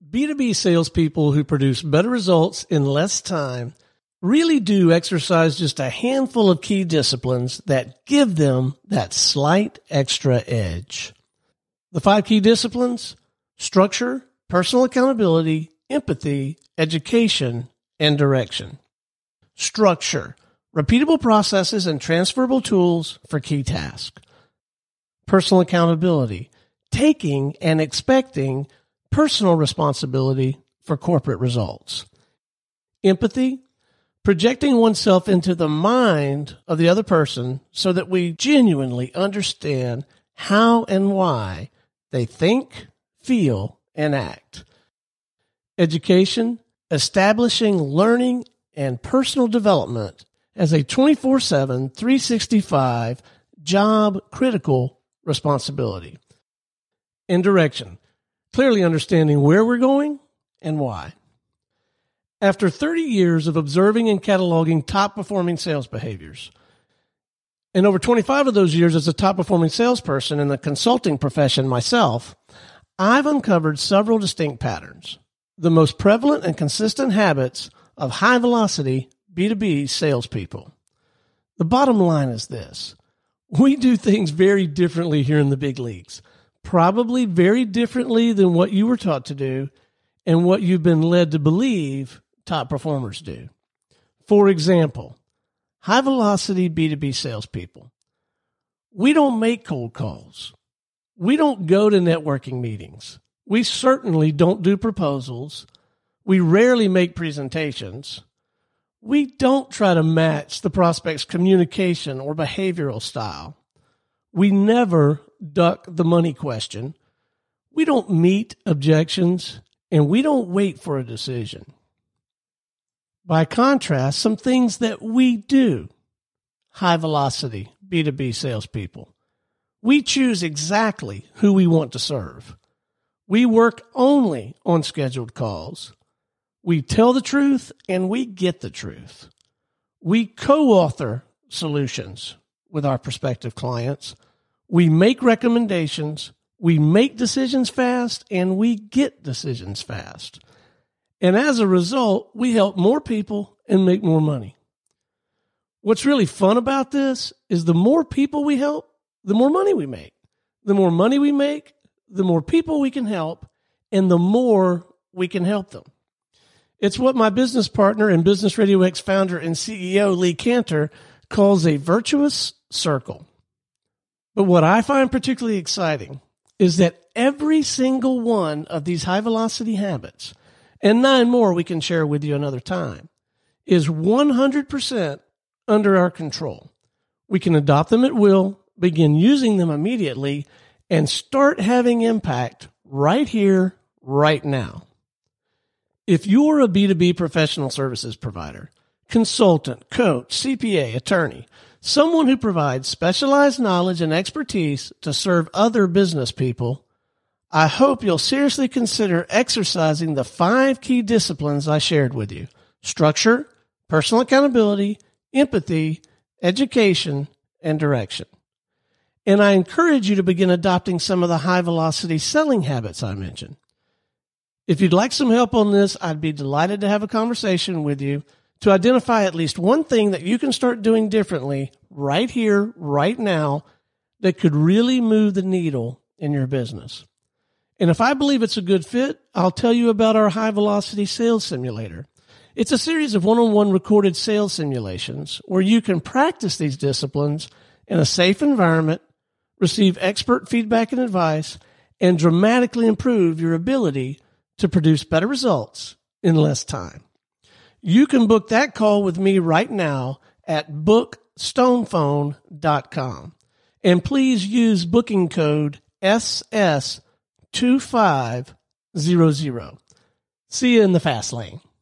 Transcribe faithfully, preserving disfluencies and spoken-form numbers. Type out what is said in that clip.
B two B salespeople who produce better results in less time really do exercise just a handful of key disciplines that give them that slight extra edge. The five key disciplines: structure, personal accountability, empathy, education, and direction. Structure: repeatable processes and transferable tools for key tasks. Personal accountability: taking and expecting personal responsibility for corporate results. Empathy: projecting oneself into the mind of the other person so that we genuinely understand how and why they think, feel, and act. Education: establishing learning and personal development as a twenty-four seven, three sixty-five job-critical responsibility. And direction: clearly understanding where we're going and why. After thirty years of observing and cataloging top-performing sales behaviors, and over twenty-five of those years as a top-performing salesperson in the consulting profession myself, I've uncovered several distinct patterns, the most prevalent and consistent habits of high-velocity B two B salespeople. The bottom line is this: we do things very differently here in the big leagues, probably very differently than what you were taught to do and what you've been led to believe top performers do. For example, high-velocity B two B salespeople. We don't make cold calls. We don't go to networking meetings. We certainly don't do proposals. We rarely make presentations. We don't try to match the prospect's communication or behavioral style. We never duck the money question. We don't meet objections, and we don't wait for a decision. By contrast, some things that we do, high-velocity B two B salespeople. We choose exactly who we want to serve. We work only on scheduled calls. We tell the truth and we get the truth. We co-author solutions with our prospective clients. We make recommendations. We make decisions fast and we get decisions fast. And as a result, we help more people and make more money. What's really fun about this is the more people we help, the more money we make. The more money we make, the more people we can help, and the more we can help them. It's what my business partner and Business Radio X founder and C E O, Lee Cantor, calls a virtuous circle. But what I find particularly exciting is that every single one of these high-velocity habits, and nine more we can share with you another time, is one hundred percent under our control. We can adopt them at will, begin using them immediately, and start having impact right here, right now. If you're a B two B professional services provider, consultant, coach, C P A, attorney, someone who provides specialized knowledge and expertise to serve other business people, I hope you'll seriously consider exercising the five key disciplines I shared with you: structure, personal accountability, empathy, education, and direction. And I encourage you to begin adopting some of the high-velocity selling habits I mentioned. If you'd like some help on this, I'd be delighted to have a conversation with you to identify at least one thing that you can start doing differently right here, right now, that could really move the needle in your business. And if I believe it's a good fit, I'll tell you about our high-velocity sales simulator. It's a series of one-on-one recorded sales simulations where you can practice these disciplines in a safe environment, receive expert feedback and advice, and dramatically improve your ability to produce better results in less time. You can book that call with me right now at book stonephone dot com. And please use booking code S S two five zero zero. See you in the fast lane.